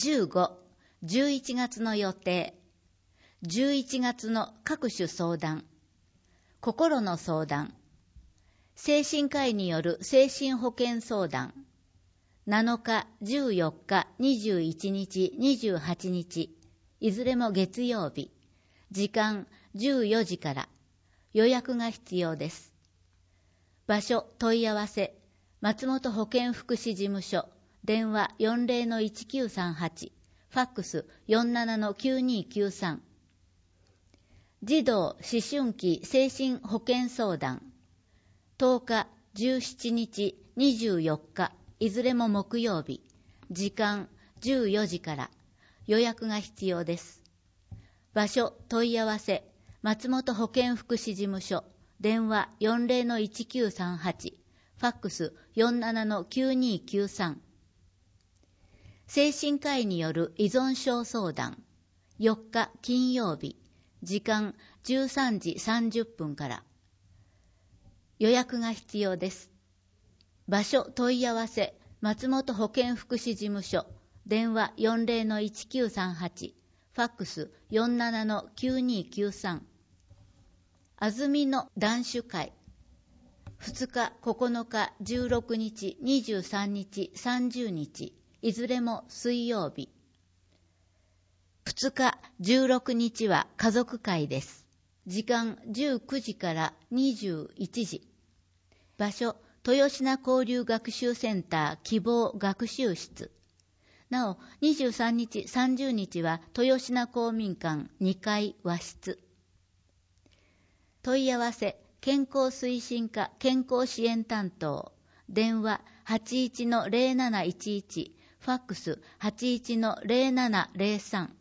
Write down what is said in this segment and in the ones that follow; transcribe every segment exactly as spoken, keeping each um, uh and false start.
じゅうご、じゅういちがつの予定。じゅういちがつの各種相談。心の相談。精神科医による精神保健相談。なのか、じゅうよっか、にじゅういちにち、にじゅうはちにち、いずれも月曜日。時間じゅうよじから。予約が必要です。場所問い合わせ、松本保健福祉事務所、電話 よんゼロのいちきゅうさんはち、ファックス よんななのきゅうにきゅうさん。児童思春期精神保健相談。とおか、じゅうしちにち、にじゅうよっか、いずれも木曜日。時間じゅうよじから。予約が必要です。場所問い合わせ、松本保健福祉事務所、電話 よんゼロのいちきゅうさんはち、ファックス よんななのきゅうにきゅうさん。精神科医による依存症相談。よっか金曜日。時間じゅうさんじさんじゅっぷんから。予約が必要です。場所問い合わせ、松本保健福祉事務所、電話 よんゼロのいちきゅうさんはち、ファックス よんななのきゅうにきゅうさん。あずみの談酒会。ふつか、ここのか、じゅうろくにち、にじゅうさんにち、さんじゅうにち、いずれも水曜日。ふつか、じゅうろくにちは家族会です。時間じゅうくじからにじゅういちじ。場所、豊品交流学習センター希望学習室。なお、にじゅうさんにち、さんじゅうにちは豊品公民館にかい和室。問い合わせ、健康推進課健康支援担当。電話 はちいちのゼロなないちいち、ファックス はちいちのゼロななゼロさん。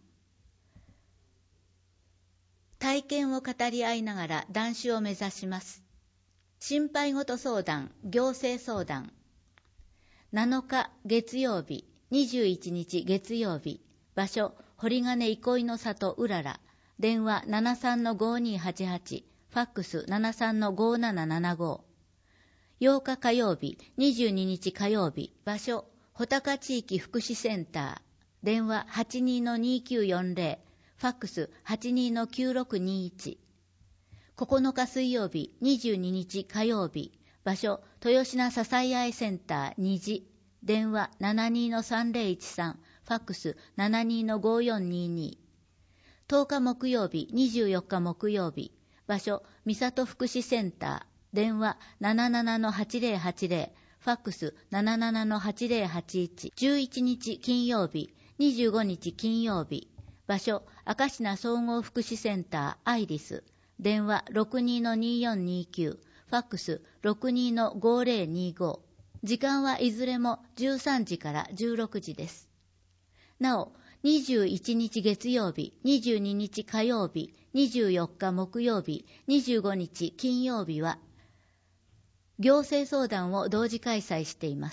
体験を語り合いながら談酒を目指します。心配事相談、行政相談。なのか月曜日、にじゅういちにち月曜日。場所、堀金憩いの里うらら。電話 ななさんのごにはちはち、ファックス ななさんのごななななご。ようか火曜日、にじゅうににち火曜日。場所、穂高地域福祉センター。電話 はちにのにきゅうよんゼロ、ファックス はちにのきゅうろくにいち。ここのか水曜日、にじゅうににち火曜日。場所、豊品支え合いセンターにじ。電話 ななにのさんゼロいちさん、ファックス ななにのごよんにに。とおか木曜日、にじゅうよっか木曜日。場所、三里福祉センター。電話 ななななのはちゼロはちゼロ、ファックス ななななのはちゼロはちいち。じゅういちにち金曜日、にじゅうごにち金曜日。場所、明石名総合福祉センターアイリス。電話 ろくにのによんにきゅう、ファックス ろくにのごゼロにご。時間はいずれもじゅうさんじからじゅうろくじです。なお、にじゅういちにち月曜日、にじゅうににち火曜日、にじゅうよっか木曜日、にじゅうごにち金曜日は、行政相談を同時開催しています。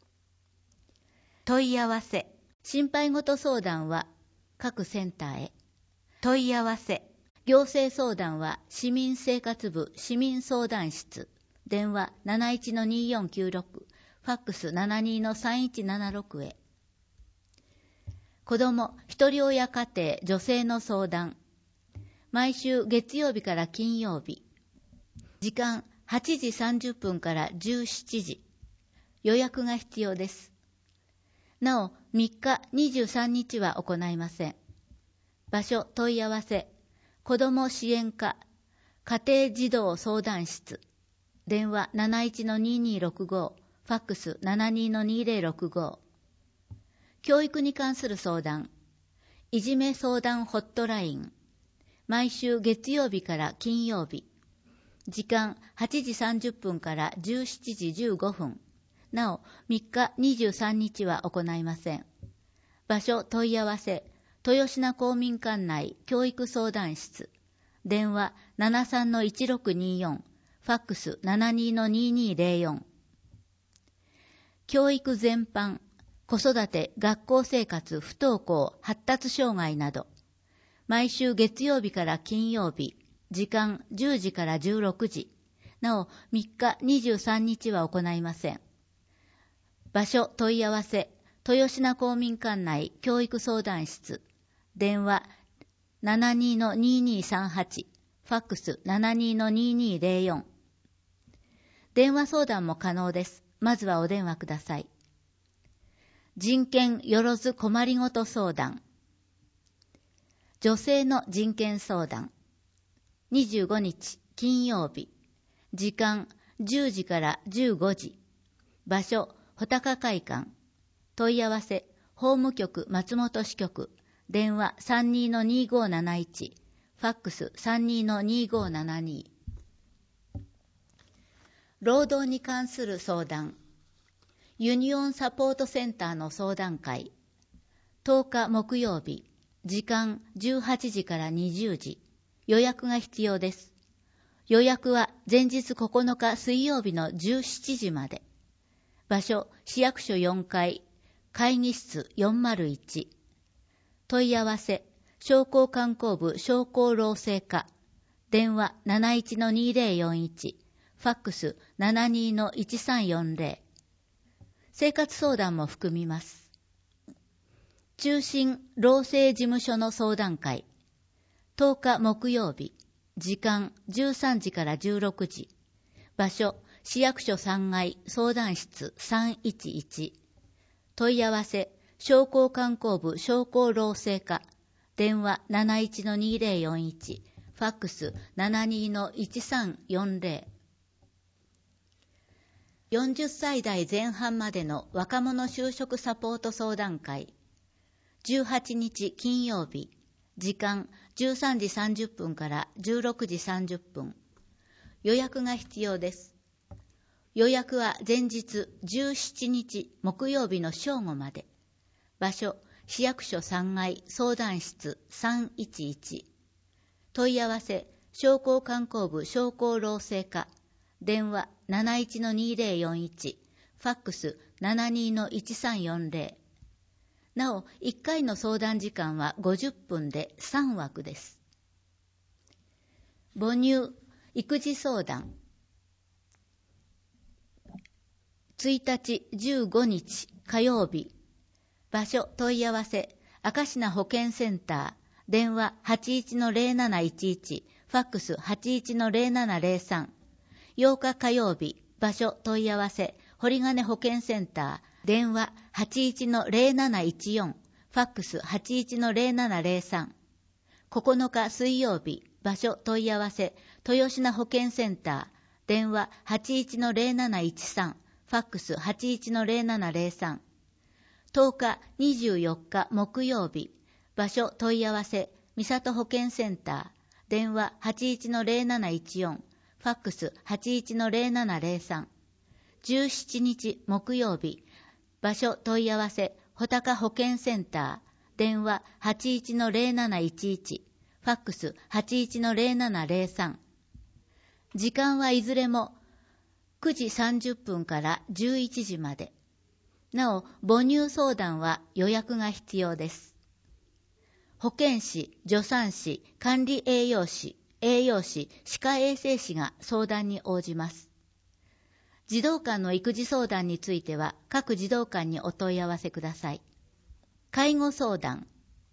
問い合わせ、心配事相談は各センターへ。問い合わせ、行政相談は市民生活部市民相談室。電話 なないちのによんきゅうろく、ファックス ななにのさんいちななろく へ。子ども、一人親家庭、女性の相談。毎週月曜日から金曜日。時間はちじさんじゅっぷんからじゅうしちじ。予約が必要です。なお、みっか、にじゅうさんにちは行いません。場所問い合わせ、子ども支援課、家庭児童相談室。電話 なないちのににろくご、ファックス ななにのにゼロろくご。教育に関する相談、いじめ相談ホットライン。毎週月曜日から金曜日。時間はちじさんじゅっぷんからじゅうしちじじゅうごふん。なお、みっか、にじゅうさんにちは行いません。場所問い合わせ、豊品公民館内教育相談室。電話 ななさんのいちろくによん、ファックス ななにのににゼロよん。教育全般、子育て、学校生活、不登校、発達障害など。毎週月曜日から金曜日、時間じゅうじからじゅうろくじ。なお、みっか、にじゅうさんにちは行いません。場所問い合わせ、 豊品公民館内教育相談室、電話 ななにーのにーにーさんはち、ファックス ななにーのにーにーぜろよん。電話相談も可能です。まずはお電話ください。人権よろず困りごと相談。女性の人権相談。にじゅうごにち金曜日。時間じゅうじからじゅうごじ。場所穂高会館。問い合わせ法務局松本支局。電話 さんにーのにーごーなないち。ファックス さんにーのにーごーななに。労働に関する相談。ユニオンサポートセンターの相談会。とおか木曜日。時間じゅうはちじからにじゅうじ。予約が必要です。予約は前日ここのか水曜日のじゅうしちじまで。場所市役所よんかい。会議室よんまるいち。問い合わせ商工観光部商工労政課。電話 なないちのにーぜろよんいち。ファックス ななにーのいちさんよんぜろ。生活相談も含みます。中心労政事務所の相談会。とおか木曜日。時間じゅうさんじからじゅうろくじ。場所市役所さんがい相談室さんいちいち。問い合わせ商工観光部商工労政課。電話 なないちのにーぜろよんいち。ファックス ななにーのいちさんよんぜろ。よんじゅっさい代前半までの若者就職サポート相談会。じゅうはちにち金曜日。時間じゅうさんじさんじゅっぷんからじゅうろくじさんじゅっぷん。予約が必要です。予約は前日じゅうしちにち木曜日の正午まで。場所市役所さんがい相談室さんいちいち。問い合わせ商工観光部商工労政課。電話 なないちのにーぜろよんいち。ファックス ななにーのいちさんよんぜろ。なお、いっかいの相談時間はごじゅっぷんでさんわくです。母乳、育児相談。ついたちじゅうごにち火曜日。場所問い合わせ、明石名保健センター。電話 はちいちのぜろなないちいち。ファックス はちいちのぜろななぜろさん。ようか火曜日。場所問い合わせ、堀金保健センター。電話 はちいちのぜろなないちよん。ファックス はちいちのぜろななぜろさん。ここのか水曜日。場所問い合わせ、豊品保健センター。電話 はちいちのぜろなないちさん。ファックス はちいちのぜろななぜろさん。とおかにじゅうよっか木曜日。場所問い合わせ、三郷保健センター。電話 はちいちのぜろなないちよん。ファックス はちいちのぜろななぜろさん。じゅうしちにち木曜日。場所問い合わせ、穂高保健センター。電話 はちいちのぜろなないちいち。ファックス はちいちのぜろななぜろさん。時間はいずれもくじさんじゅっぷんからじゅういちじまで。なお、母乳相談は予約が必要です。保健師、助産師、管理栄養士、栄養士、歯科衛生士が相談に応じます。児童館の育児相談については各児童館にお問い合わせください。介護相談。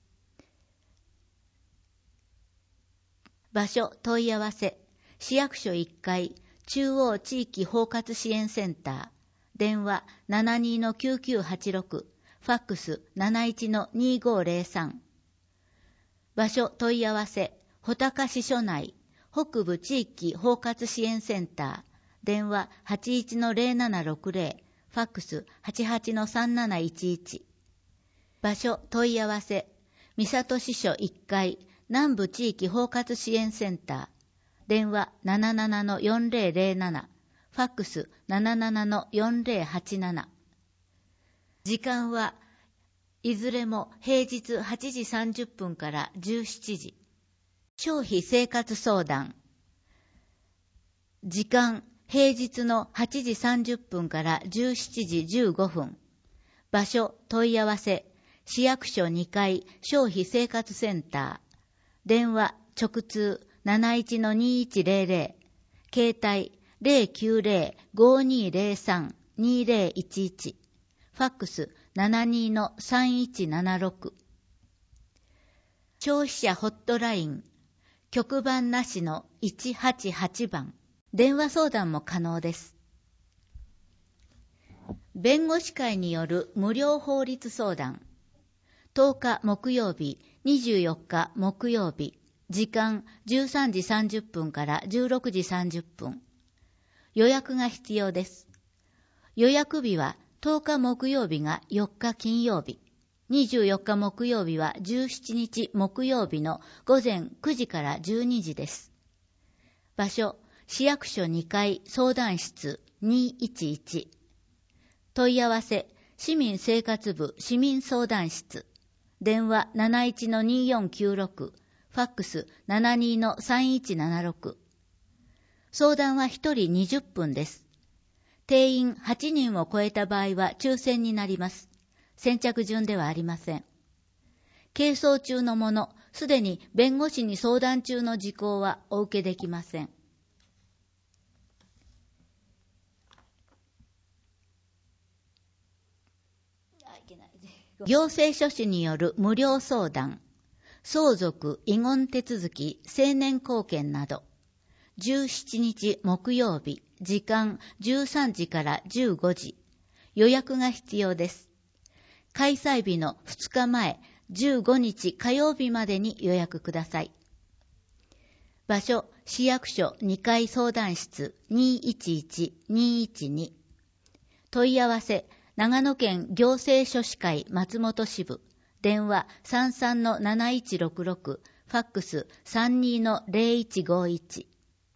場所問い合わせ、市役所いっかい中央地域包括支援センター。電話 ななにーのきゅうきゅうはちろく。ファックス なないちのにーごーぜろさん。場所問い合わせ、穂高支所内北部地域包括支援センター。電話 はちいちのぜろななろくぜろ。ファックス はちはちのさんなないちいち。場所問い合わせ、三郷支所いっかい南部地域包括支援センター。電話 ななななのよんぜろぜろなな。ファックス ななななのよんぜろはちなな。時間はいずれも平日はちじさんじゅっぷんからじゅうしちじ。消費生活相談。時間平日のはちじさんじゅっぷんからじゅうしちじじゅうごふん。場所問い合わせ、市役所にかい消費生活センター。電話直通 なないちのにいちぜろぜろ。携帯 ゼロきゅうゼロ ごにーぜろさん にーぜろいちいち。ファックスななにー さんいちななろく。消費者ホットライン、局番なしのいちはちはちばん。電話相談も可能です。弁護士会による無料法律相談。とおか木曜日、にじゅうよっか木曜日、時間じゅうさんじさんじゅっぷんからじゅうろくじさんじゅっぷん。予約が必要です。予約日はとおか木曜日がよっか金曜日、にじゅうよっか木曜日はじゅうしちにち木曜日の午前くじからじゅうにじです。場所、市役所にかい相談室にいちいち。問い合わせ、市民生活部市民相談室。電話 なないちのにーよんきゅうろく、ファックス ななにーのさんいちななろく。相談はひとりにじゅっぷんです。定員はちにんを超えた場合は抽選になります。先着順ではありません。係争中のもの、すでに弁護士に相談中の事項はお受けできません。行政書士による無料相談、相続、遺言手続き、成年後見など、じゅうしちにち木曜日、時間じゅうさんじからじゅうごじ、予約が必要です。開催日のふつかまえ、じゅうごにち火曜日までに予約ください。場所、市役所にかい相談室 にいちいちにいちに。問い合わせ、長野県行政書士会松本支部、電話 さんさんのなないちろくろく、ファックス さんにーのぜろいちごいち。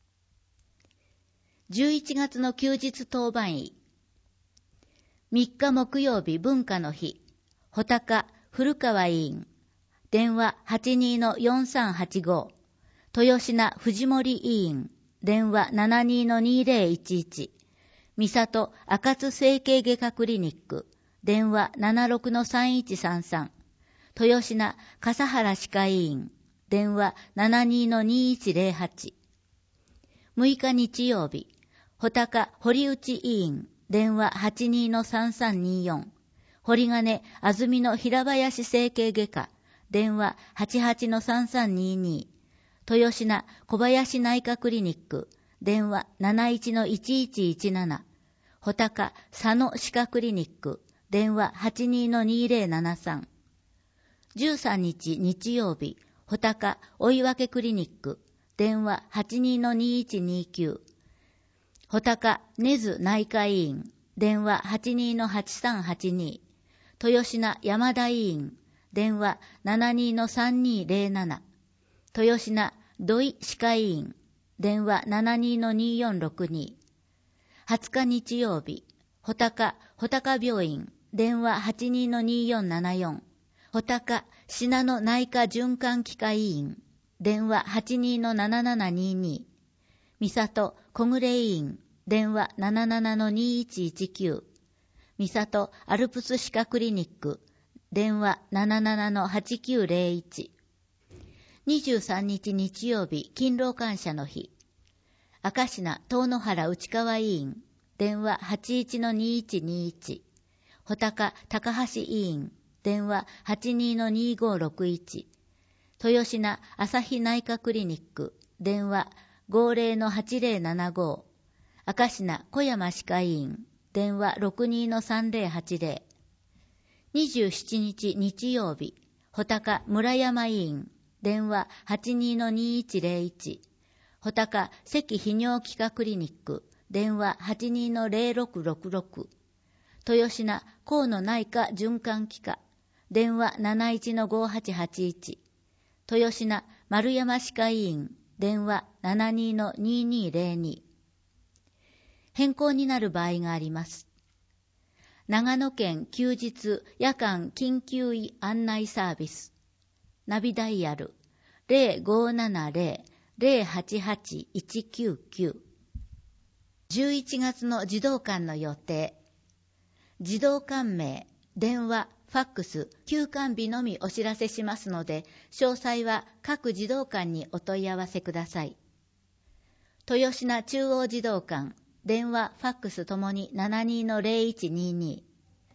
じゅういちがつの休日当番医。みっか木曜日文化の日、穂高古川委員、電話 はちにーのよんさんはちご。豊品藤森委員、電話 ななにーのにーぜろいちいち。三里赤津整形外科クリニック、電話 ななろくのさんいちさんさん。豊品笠原歯科医院、電話 ななにーのにいちぜろはち。むいか日曜日、穂高堀内医院、電話 はちにーのさんさんにーよん。堀金安曇野平林整形外科、電話 はちはちのさんさんにーにー。豊品小林内科クリニック、電話 なないちのいちいちいちなな。穂高佐野歯科クリニック、電話 はちにーのにーぜろななさん。じゅうさんにち日曜日、穂高追分クリニック、電話 はちにーのにいちにーきゅう。穂高根津内科医院、電話 はちにーのはちさんはちにー。豊品山田医院、電話 ななにーのさんにーぜろなな。豊品土井歯科医院、電話 ななにーのにーよんろくにー。はつか日曜日、穂高穂高病院、電話 はちにーのにーよんななよん。穂高信濃内科循環器科医院、電話 はちにーのななななにーにー。三里小暮医院、電話 ななななのにいちいちきゅう。三里アルプス歯科クリニック、電話 ななななのはちきゅうぜろいち。にじゅうさんにち日曜日、勤労感謝の日。明石名遠野原内川医院、電話 はちいちのにいちにいち。穂高高橋医院、電話 はちにーのにーごろくいち。豊品朝日内科クリニック、電話 ごぜろのはちぜろななご。明石名小山歯科医院、電話 ろくにーのさんぜろはちぜろ。にじゅうしちにち日曜日、穂高村山医院、電話 はちにーのにいちぜろいち。穂高関泌尿器科クリニック、電話 はちにーのぜろろくろくろく。豊品河野内科循環器科、電話 なないちのごはちはちいち。豊品丸山歯科医院、電話 ななにーのにーにーぜろに。変更になる場合があります。長野県休日夜間緊急医案内サービス、ナビダイヤル ゼロごーななぜろ ゼロはちはちいちきゅうきゅう。じゅういちがつの児童館の予定。児童館名、電話、ファックス、休館日のみお知らせしますので、詳細は各児童館にお問い合わせください。豊品中央児童館、電話、ファックスともに ななにーのぜろいちにーにー。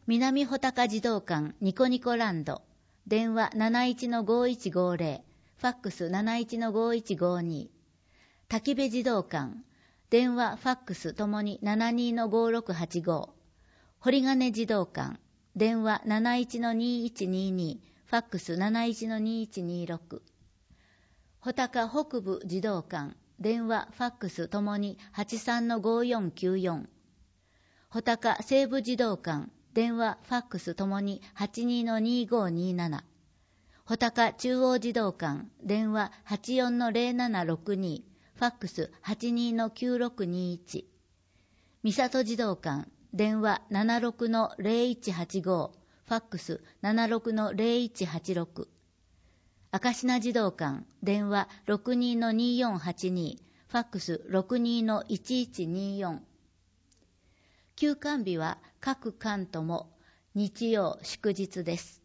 南穂高児童館ニコニコランド、電話 なないちのごいちごぜろ、ファックス なないちのごいちごに。滝部児童館、電話ファックスともに ななにのごろくはちご。堀金児童館、電話 なないちのにいちにに、ファックス なないちのにいちにろく。穂高北部児童館、電話ファックスともに はちさんのごよんきゅうよん。穂高西部児童館、電話ファックスともに はちにのにごになな。穂高中央児童館、電話 はちよんのぜろななろくに、ファックス はちにのきゅうろくにいち。三郷児童館、電話 ななろくのぜろいちはちご、ファックス ななろくのぜろいちはちろく。明科児童館、電話 ろくにのによんはちに、ファックス ろくにのいちいちによん。休館日は各館とも日曜祝日です。